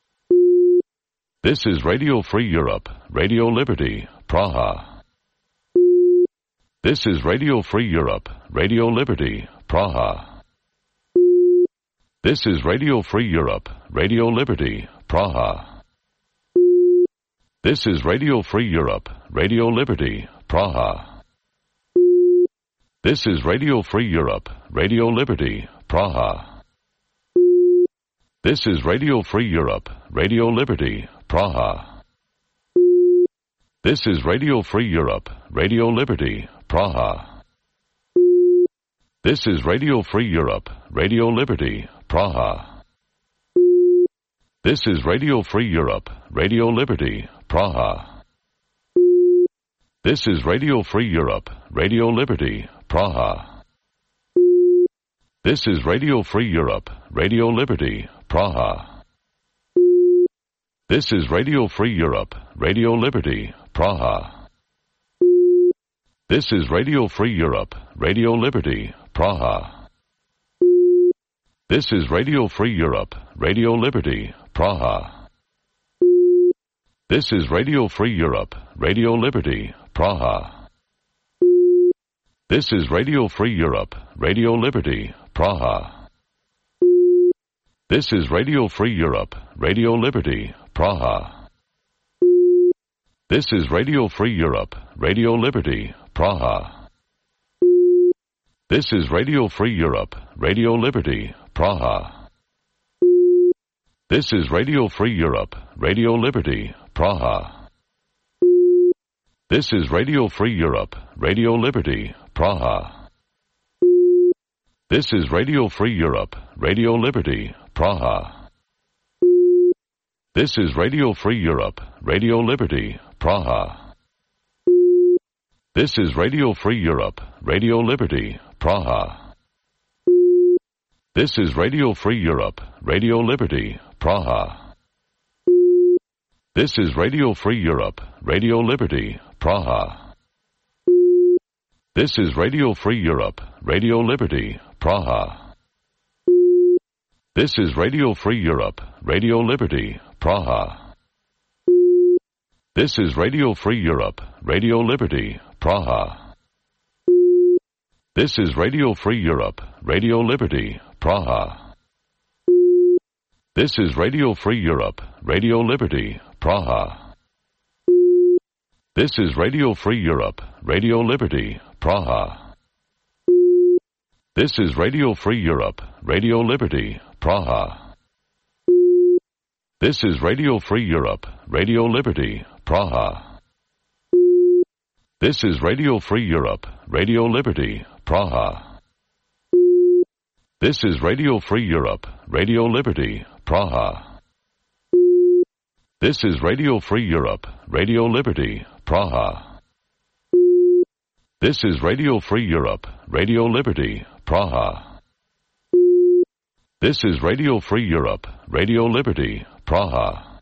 This is Radio Free Europe, Radio Liberty, Praha. This is Radio Free Europe, Radio Liberty, Praha. This is Radio Free Europe, Radio Liberty, Praha. This is Radio Free Europe, Radio Liberty, Praha. This is Radio Free Europe, Radio Liberty, Praha. This is Radio Free Europe, Radio Liberty, Praha. This is Radio Free Europe, Radio Liberty, Praha. This is Radio Free Europe, Radio Liberty, Praha. This is Radio Free Europe, Radio Liberty, Praha. This is Radio Free Europe, Radio Liberty, Praha. This is Radio Free Europe, Radio Liberty, Praha. This is Radio Free Europe, Radio Liberty, Praha. This is Radio Free Europe, Radio Liberty, Praha. This is Radio Free Europe, Radio Liberty, Praha. This is Radio Free Europe, Radio Liberty, Praha. This is Radio Free Europe, Radio Liberty, Praha. This is Radio Free Europe, Radio Liberty, Praha. This is Radio Free Europe, Radio Liberty, Praha. This is Radio Free Europe, Radio Liberty, Praha. This is Radio Free Europe, Radio Liberty, Praha. This is Radio Free Europe, Radio Liberty, Praha. This is Radio Free Europe, Radio Liberty, Praha. This is Radio Free Europe, Radio Liberty, Praha. This is Radio Free Europe, Radio Liberty, Praha. This is Radio Free Europe, Radio Liberty, Praha. This is Radio Free Europe, Radio Liberty, Praha. This is Radio Free Europe, Radio Liberty, Praha. This is Radio Free Europe, Radio Liberty, Praha. This is Radio Free Europe, Radio Liberty, Praha. This is Radio Free Europe, Radio Liberty, Praha. This is Radio Free Europe, Radio Liberty, Praha. This is Radio Free Europe, Radio Liberty, Praha. This is Radio Free Europe, Radio Liberty, Praha. This is Radio Free Europe, Radio Liberty, Praha. This is Radio Free Europe, Radio Liberty, Praha. This is Radio Free Europe, Radio Liberty, Praha. This is Radio Free Europe, Radio Liberty, Praha. This is Radio Free Europe, Radio Liberty, Praha. This is Radio Free Europe, Radio Liberty, Praha.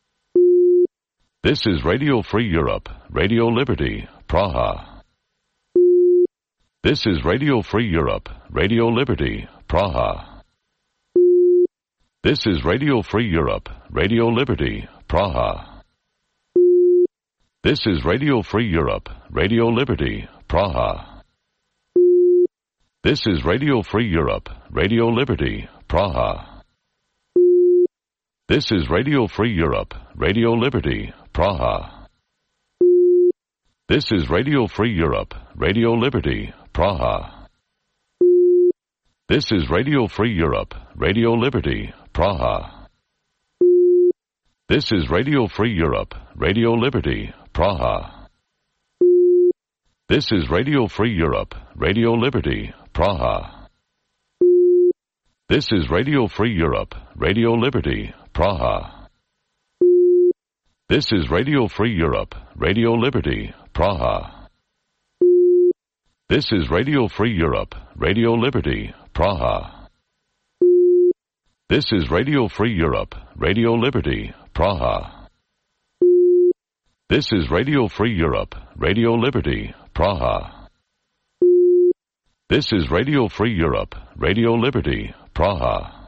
This is Radio Free Europe, Radio Liberty, Praha. This is Radio Free Europe, Radio Liberty, Praha. This is Radio Free Europe, Radio Liberty, Praha. This is Radio Free Europe, Radio Liberty, Praha. This is Radio Free Europe, Radio Liberty, Praha. This is Radio Free Europe, Radio Liberty, Praha. This is Radio Free Europe, Radio Liberty, Praha. This is Radio Free Europe, Radio Liberty, Praha. This is Radio Free Europe, Radio Liberty, Praha. This is Radio Free Europe, Radio Liberty, Praha. This is Radio Free Europe, Radio Liberty, Praha. This is Radio Free Europe, Radio Liberty, Praha. This is Radio Free Europe, Radio Liberty, Praha. This is Radio Free Europe, Radio Liberty, Praha. This is Radio Free Europe, Radio Liberty, Praha. This is Radio Free Europe, Radio Liberty, Praha.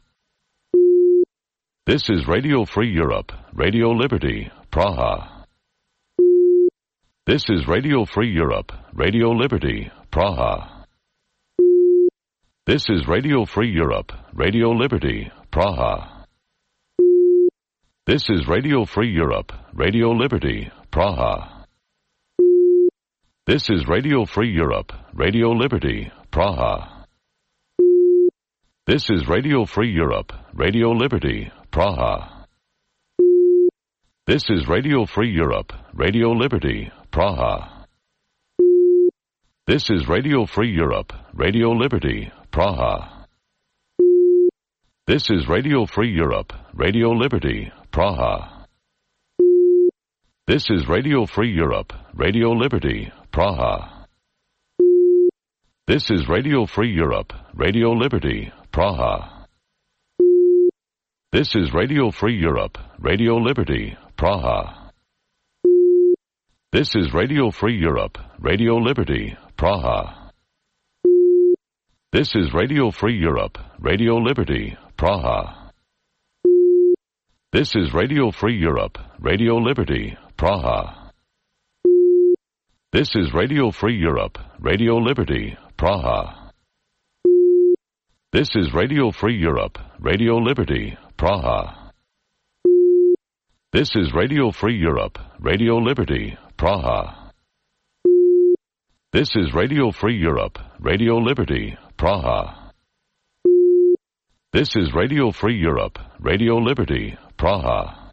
This is Radio Free Europe, Radio Liberty, Praha. This is Radio Free Europe, Radio Liberty, Praha. This is Radio Free Europe, Radio Liberty, Praha. This is Radio Free Europe, Radio Liberty, Praha. This is Radio Free Europe, Radio Liberty, Praha. This is Radio Free Europe, Radio Liberty, Praha. This is Radio Free Europe, Radio Liberty, Praha. This is Radio Free Europe, Radio Liberty, Praha. This is Radio Free Europe, Radio Liberty, Praha. This is Radio Free Europe, Radio Liberty, Praha. This is Radio Free Europe, Radio Liberty, Praha. This is Radio Free Europe, Radio Liberty, Praha. This is Radio Free Europe, Radio Liberty, Praha. This is Radio Free Europe, Radio Liberty, Praha. This is Radio Free Europe, Radio Liberty, Praha. This is Radio Free Europe, Radio Liberty, Praha. This is Radio Free Europe, Radio Liberty, Praha. This is Radio Free Europe, Radio Liberty, Praha. This is Radio Free Europe, Radio Liberty, Praha. This is Radio Free Europe, Radio Liberty, Praha.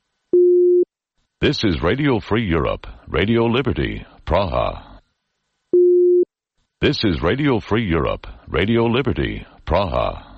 This is Radio Free Europe, Radio Liberty, Praha. This is Radio Free Europe, Radio Liberty, Praha.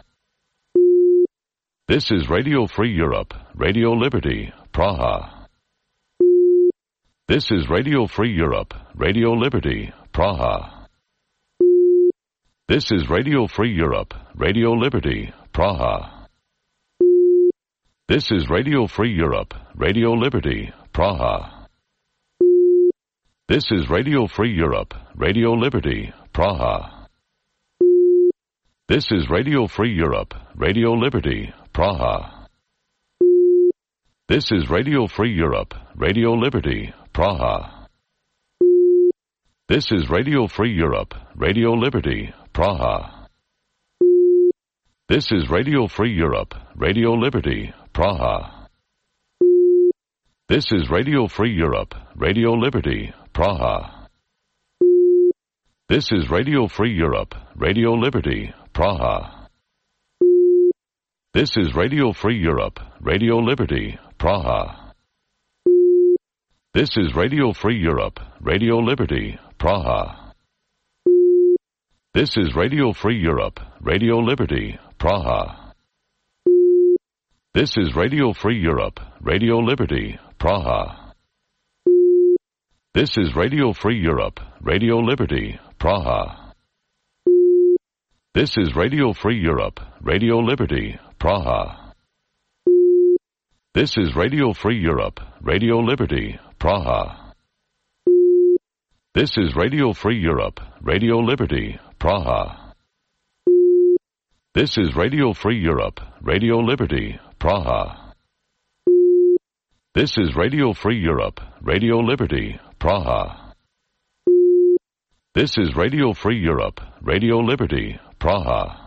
This is Radio Free Europe, Radio Liberty, Praha. This is Radio Free Europe, Radio Liberty, Praha. This is Radio Free Europe, Radio Liberty, Praha. This is Radio Free Europe, Radio Liberty, Praha. This is Radio Free Europe, Radio Liberty, Praha. This is Radio Free Europe, Radio Liberty, Praha. This is Radio Free Europe, Radio Liberty, Praha. This is Radio Free Europe, Radio Liberty, Praha. This is Radio Free Europe, Radio Liberty, Praha. This is Radio Free Europe, Radio Liberty, Praha. This is Radio Free Europe, Radio Liberty, Praha. This is Radio Free Europe, Radio Liberty, Praha. This is Radio Free Europe, Radio Liberty, Praha. This is Radio Free Europe, Radio Liberty, Praha. This is Radio Free Europe, Radio Liberty, Praha. This is Radio Free Europe, Radio Liberty, Praha. This is Radio Free Europe, Radio Liberty, Praha. This is Radio Free Europe, Radio Liberty, Praha. This is Radio Free Europe, Radio Liberty, Praha. This is Radio Free Europe, Radio Liberty, Praha. This is Radio Free Europe, Radio Liberty, Praha. This is Radio Free Europe, Radio Liberty, Praha.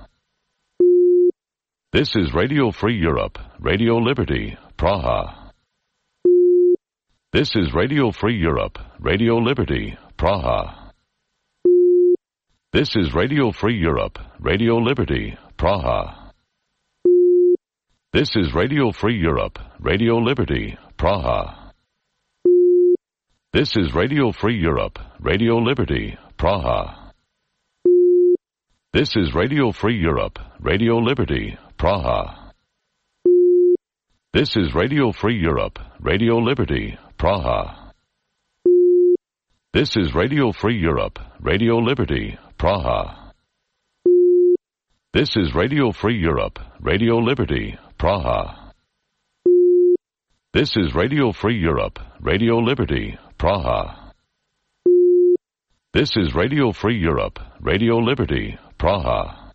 This is Radio Free Europe, Radio Liberty, Praha. This is Radio Free Europe, Radio Liberty, Praha. This is Radio Free Europe, Radio Liberty, Praha. This is Radio Free Europe, Radio Liberty, Praha. This is Radio Free Europe, Radio Liberty, Praha. This is Radio Free Europe, Radio Liberty, Praha. This is Radio Free Europe, Radio Liberty, Praha. This is Radio Free Europe, Radio Liberty, Praha. This is Radio Free Europe, Radio Liberty, Praha. This is Radio Free Europe, Radio Liberty, Praha. This is Radio Free Europe, Radio Liberty, Praha.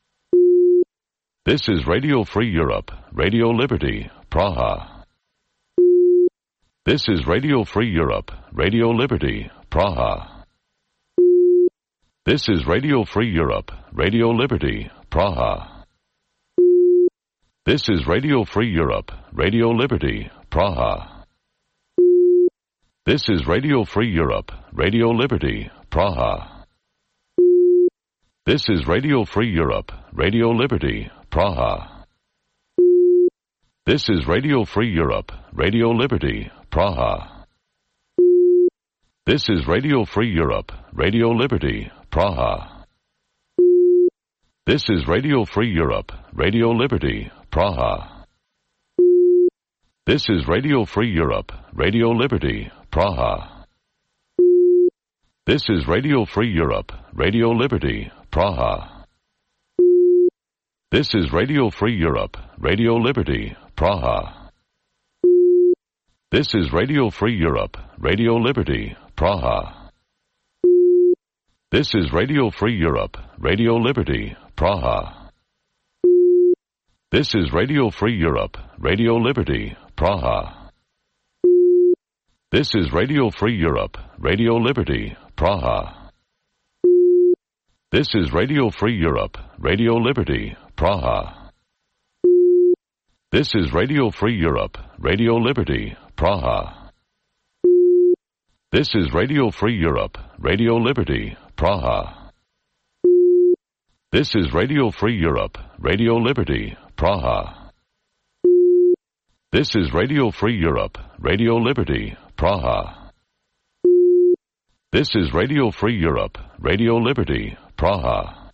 This is Radio Free Europe, Radio Liberty, Praha. This is Radio Free Europe, Radio Liberty, Praha. This is Radio Free Europe, Radio Liberty, Praha. This is Radio Free Europe, Radio Liberty, Praha. This is Radio Free Europe, Radio Liberty, Praha. This is Radio Free Europe, Radio Liberty, Praha. This is Radio Free Europe, Radio Liberty, Praha. This is Radio Free Europe, Radio Liberty, Praha. This is Radio Free Europe, Radio Liberty, Praha. This is Radio Free Europe, Radio Liberty, Praha. This is Radio Free Europe, Radio Liberty, Praha. This is Radio Free Europe, Radio Liberty, Praha. This is Radio Free Europe, Radio Liberty, Praha. This is Radio Free Europe, Radio Liberty, Praha. This is Radio Free Europe, Radio Liberty, Praha. This is Radio Free Europe, Radio Liberty, Praha. This is Radio Free Europe, Radio Liberty, Praha. This is Radio Free Europe, Radio Liberty, Praha. This is Radio Free Europe, Radio Liberty, Praha. This is Radio Free Europe, Radio Liberty, Praha. This is Radio Free Europe, Radio Liberty, Praha. This is Radio Free Europe, Radio Liberty, Praha.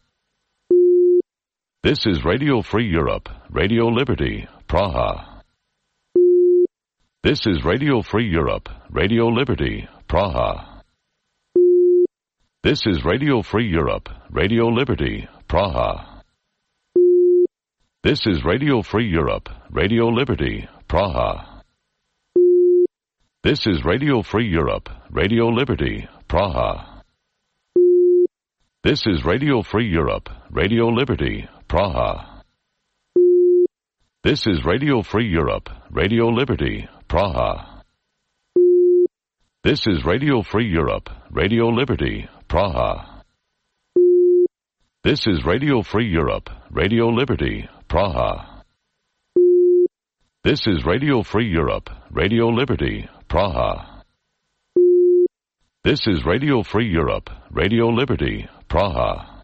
This is Radio Free Europe, Radio Liberty, Praha. This is Radio Free Europe, Radio Liberty, Praha. This is Radio Free Europe, Radio Liberty, Praha. This is Radio Free Europe, Radio Liberty, Praha. This is Radio Free Europe, Radio Liberty, Praha. This is Radio Free Europe, Radio Liberty, Praha. This is Radio Free Europe, Radio Liberty, Praha. This is Radio Free Europe, Radio Liberty, Praha. This is Radio Free Europe, Radio Liberty, Praha. This is Radio Free Europe, Radio Liberty, Praha. This is Radio Free Europe, Radio Liberty, Praha.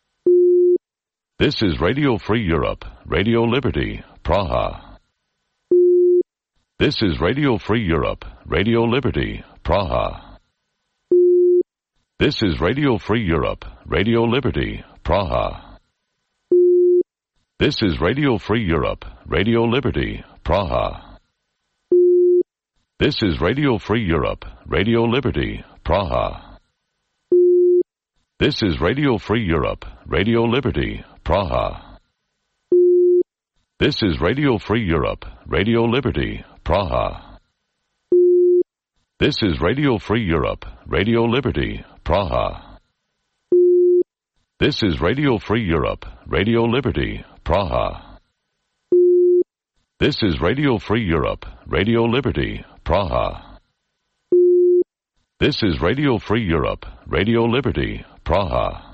This is Radio Free Europe, Radio Liberty, Praha. This is Radio Free Europe, Radio Liberty, Praha. This is Radio Free Europe, Radio Liberty, Praha. This is Radio Free Europe, Radio Liberty, Praha. This is Radio Free Europe, Radio Liberty, Praha. This is Radio Free Europe, Radio Liberty, Praha. This is Radio Free Europe, Radio Liberty, Praha. This is Radio Free Europe, Radio Liberty, Praha. This is Radio Free Europe, Radio Liberty, Praha. This is Radio Free Europe, Radio Liberty, Praha. This is Radio Free Europe, Radio Liberty, Praha.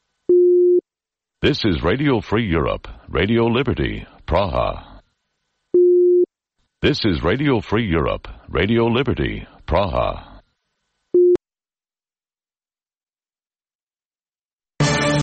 This is Radio Free Europe, Radio Liberty, Praha. This is Radio Free Europe, Radio Liberty, Praha.